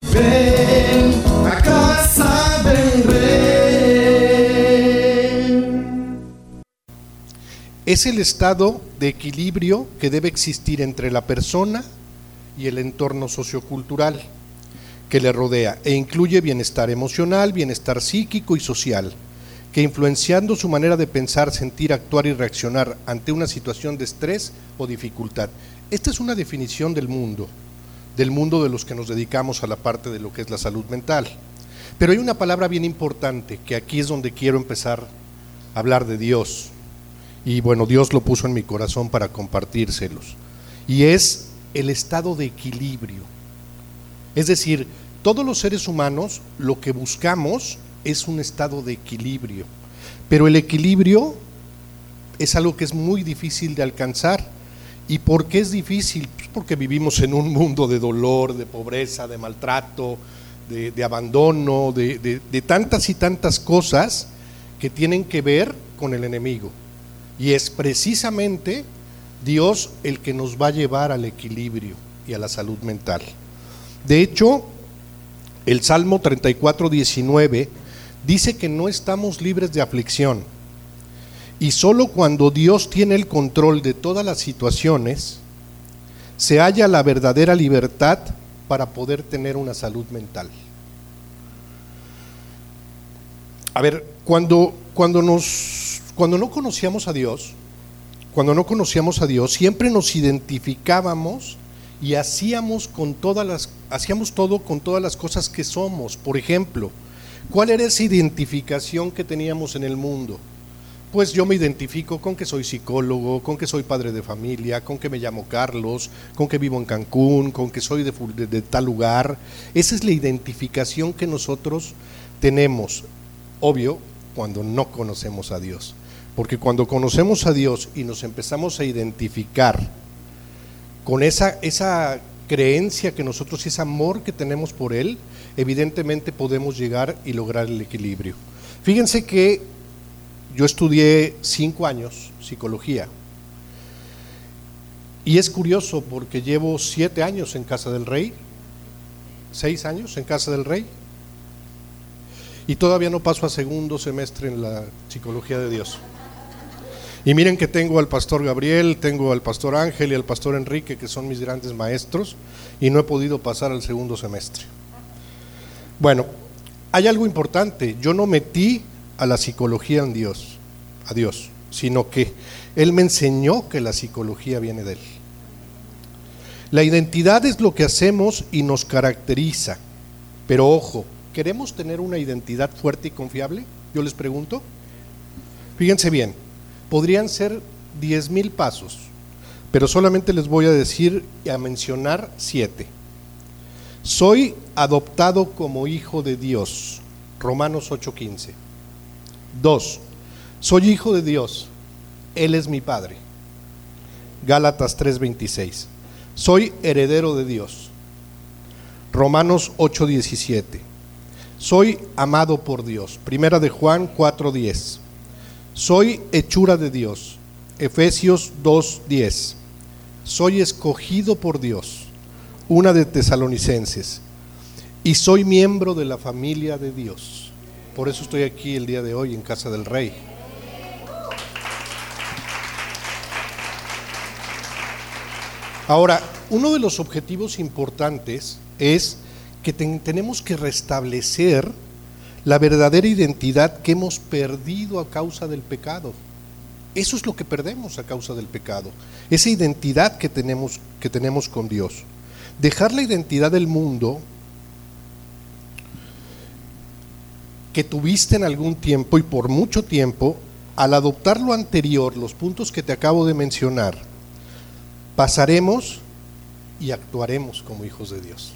Ven a casa del Rey. Es el estado de equilibrio que debe existir entre la persona y el entorno sociocultural que le rodea e incluye bienestar emocional, bienestar psíquico y social, que influenciando su manera de pensar, sentir, actuar y reaccionar ante una situación de estrés o dificultad. Esta es una definición del mundo de los que nos dedicamos a la parte de lo que es la salud mental. Pero hay una palabra bien importante, que aquí es donde quiero empezar a hablar de Dios. Y bueno, Dios lo puso en mi corazón para compartírselos. Y es el estado de equilibrio. Es decir, todos los seres humanos lo que buscamos es un estado de equilibrio. Pero el equilibrio es algo que es muy difícil de alcanzar. ¿Y por qué es difícil? Pues porque vivimos en un mundo de dolor, de pobreza, de maltrato, de abandono, de tantas y tantas cosas que tienen que ver con el enemigo. Y es precisamente Dios el que nos va a llevar al equilibrio y a la salud mental. De hecho, el Salmo 34:19 dice que no estamos libres de aflicción. Y solo cuando Dios tiene el control de todas las situaciones, se halla la verdadera libertad para poder tener una salud mental. A ver, cuando no conocíamos a Dios, siempre nos identificábamos y hacíamos todo con todas las cosas que somos. Por ejemplo, ¿cuál era esa identificación que teníamos en el mundo? Pues yo me identifico con que soy psicólogo, con que soy padre de familia, con que me llamo Carlos, con que vivo en Cancún, con que soy de tal lugar. Esa es la identificación que nosotros tenemos, obvio, cuando no conocemos a Dios. Porque cuando conocemos a Dios y nos empezamos a identificar con esa creencia que nosotros, ese amor que tenemos por Él, evidentemente podemos llegar y lograr el equilibrio. Fíjense que yo estudié 5 años psicología y es curioso porque llevo 7 años en Casa del Rey, 6 años en Casa del Rey y todavía no paso a segundo semestre en la psicología de Dios. Y miren que tengo al pastor Gabriel, tengo al pastor Ángel y al pastor Enrique, que son mis grandes maestros, y no he podido pasar al segundo semestre. Bueno, hay algo importante, yo no metí a la psicología a Dios, sino que Él me enseñó que la psicología viene de Él. La identidad es lo que hacemos y nos caracteriza, pero ojo, ¿queremos tener una identidad fuerte y confiable? Yo les pregunto. Fíjense bien, podrían ser 10,000 pasos, pero solamente les voy a decir y a mencionar 7. Soy adoptado como hijo de Dios, Romanos 8:15. 2. Soy hijo de Dios, Él es mi Padre, Gálatas 3:26. Soy heredero de Dios, Romanos 8:17. Soy amado por Dios, Primera de Juan 4:10. Soy hechura de Dios, Efesios 2:10. Soy escogido por Dios, una de Tesalonicenses. Y soy miembro de la familia de Dios. Por eso estoy aquí el día de hoy en Casa del Rey. Ahora, uno de los objetivos importantes es que tenemos que restablecer la verdadera identidad que hemos perdido a causa del pecado. Eso es lo que perdemos a causa del pecado, esa identidad que tenemos con Dios. Dejar la identidad del mundo que tuviste en algún tiempo y por mucho tiempo, al adoptar lo anterior, los puntos que te acabo de mencionar, pasaremos y actuaremos como hijos de Dios.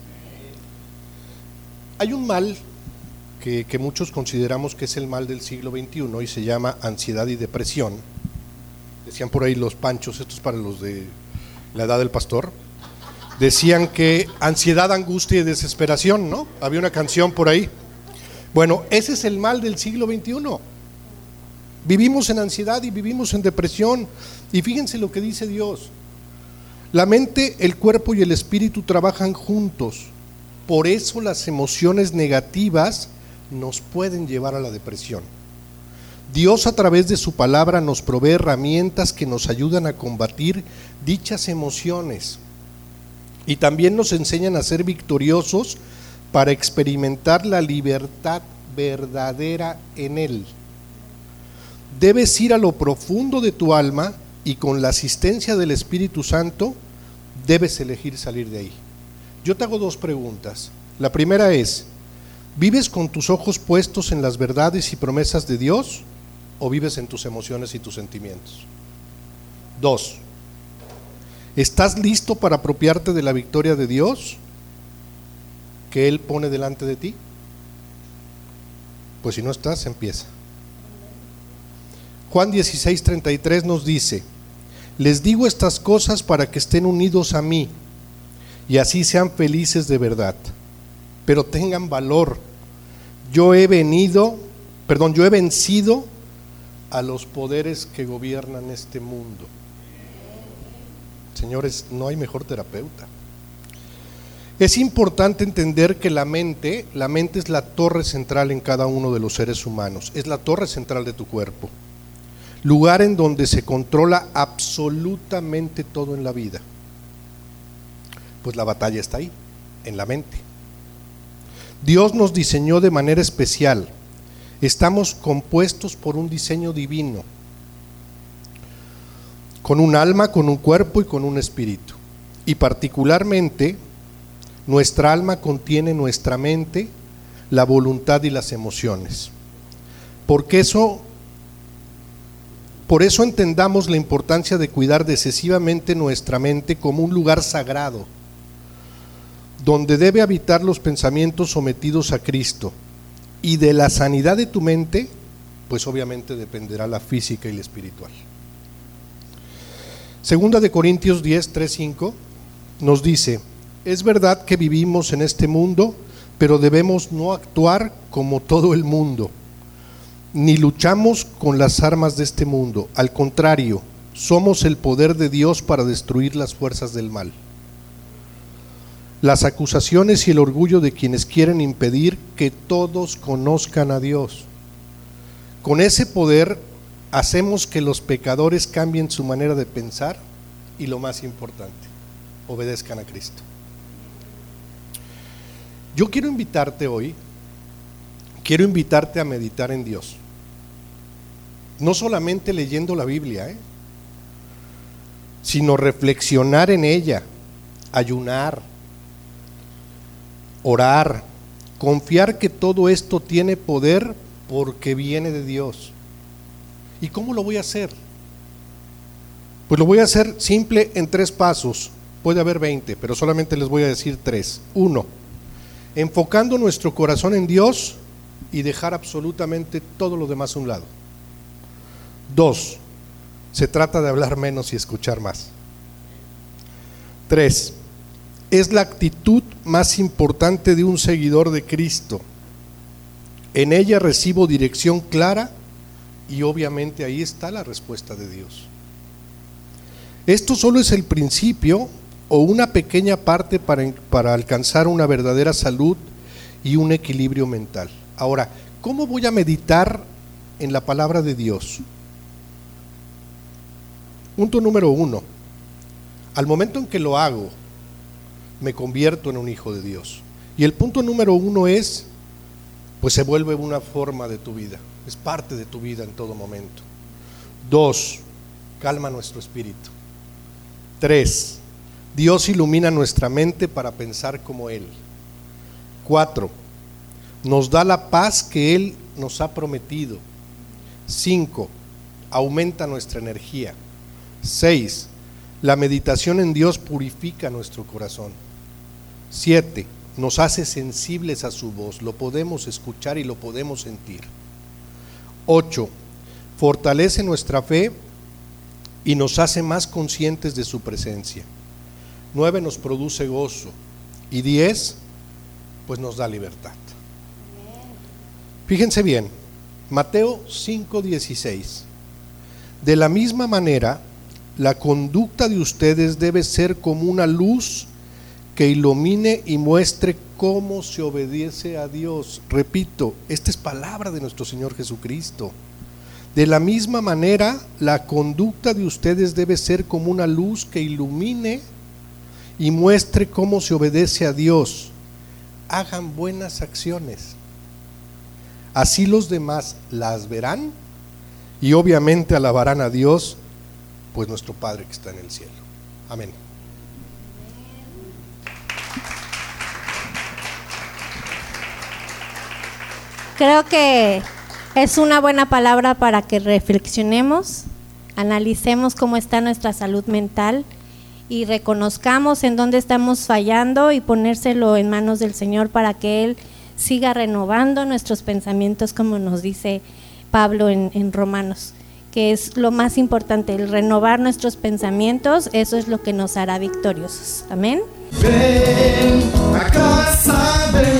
Hay un mal que muchos consideramos que es el mal del siglo XXI y se llama ansiedad y depresión. Decían por ahí los panchos, estos para los de la edad del pastor, decían que ansiedad, angustia y desesperación, ¿no? Había una canción por ahí. Bueno, ese es el mal del siglo XXI. Vivimos en ansiedad y vivimos en depresión. Y fíjense lo que dice Dios. La mente, el cuerpo y el espíritu trabajan juntos Por eso las emociones negativas nos pueden llevar a la depresión. Dios, a través de su palabra, nos provee herramientas que nos ayudan a combatir dichas emociones y también nos enseñan a ser victoriosos para experimentar la libertad verdadera en Él. Debes ir a lo profundo de tu alma y con la asistencia del Espíritu Santo debes elegir salir de ahí. Yo te hago dos preguntas. La primera es: ¿vives con tus ojos puestos en las verdades y promesas de Dios o vives en tus emociones y tus sentimientos? 2. ¿Estás listo para apropiarte de la victoria de Dios que Él pone delante de ti? Pues si no estás, empieza. Juan 16:33 nos dice: les digo estas cosas para que estén unidos a mí y así sean felices de verdad. Pero tengan valor. Yo he vencido a los poderes que gobiernan este mundo. Señores, no hay mejor terapeuta. Es importante entender que la mente es la torre central en cada uno de los seres humanos. Es la torre central de tu cuerpo. Lugar en donde se controla absolutamente todo en la vida. Pues la batalla está ahí, en la mente. Dios nos diseñó de manera especial. Estamos compuestos por un diseño divino, con un alma, con un cuerpo y con un espíritu. Y particularmente, nuestra alma contiene nuestra mente, la voluntad y las emociones. Por eso entendamos la importancia de cuidar decisivamente nuestra mente como un lugar sagrado, donde debe habitar los pensamientos sometidos a Cristo. Y de la sanidad de tu mente, pues obviamente dependerá la física y la espiritual. Segunda de Corintios 10:3-5 nos dice: es verdad que vivimos en este mundo, pero debemos no actuar como todo el mundo, ni luchamos con las armas de este mundo. Al contrario, somos el poder de Dios para destruir las fuerzas del mal. Las acusaciones y el orgullo de quienes quieren impedir que todos conozcan a Dios. Con ese poder hacemos que los pecadores cambien su manera de pensar y, lo más importante, obedezcan a Cristo. Yo quiero invitarte hoy, a meditar en Dios. No solamente leyendo la Biblia, sino reflexionar en ella, ayunar, orar, confiar que todo esto tiene poder porque viene de Dios. ¿Y cómo lo voy a hacer? Pues lo voy a hacer simple en 3 pasos. Puede haber 20, pero solamente les voy a decir 3. 1, enfocando nuestro corazón en Dios y dejar absolutamente todo lo demás a un lado. 2, se trata de hablar menos y escuchar más. 3, es la actitud más importante de un seguidor de Cristo. En ella recibo dirección clara y obviamente ahí está la respuesta de Dios. Esto solo es el principio o una pequeña parte para alcanzar una verdadera salud y un equilibrio mental. Ahora, ¿cómo voy a meditar en la palabra de Dios? Punto número 1. Al momento en que lo hago, me convierto en un hijo de Dios. Y el punto número 1 es, pues se vuelve una forma de tu vida, es parte de tu vida en todo momento. 2, calma nuestro espíritu. 3, Dios ilumina nuestra mente para pensar como Él. 4, nos da la paz que Él nos ha prometido. 5, aumenta nuestra energía. 6, la meditación en Dios purifica nuestro corazón. 7, nos hace sensibles a su voz, lo podemos escuchar y lo podemos sentir. 8, fortalece nuestra fe y nos hace más conscientes de su presencia. 9, nos produce gozo. Y 10, pues nos da libertad. Fíjense bien, Mateo 5:16. De la misma manera, la conducta de ustedes debe ser como una luz que ilumine y muestre cómo se obedece a Dios. Repito, esta es palabra de nuestro Señor Jesucristo. De la misma manera, la conducta de ustedes debe ser como una luz que ilumine y muestre cómo se obedece a Dios. Hagan buenas acciones. Así los demás las verán y obviamente alabarán a Dios, pues nuestro Padre que está en el cielo. Amén. Creo que es una buena palabra para que reflexionemos, analicemos cómo está nuestra salud mental y reconozcamos en dónde estamos fallando y ponérselo en manos del Señor para que Él siga renovando nuestros pensamientos, como nos dice Pablo en Romanos, que es lo más importante, el renovar nuestros pensamientos. Eso es lo que nos hará victoriosos. Amén. Ven a casa, ven.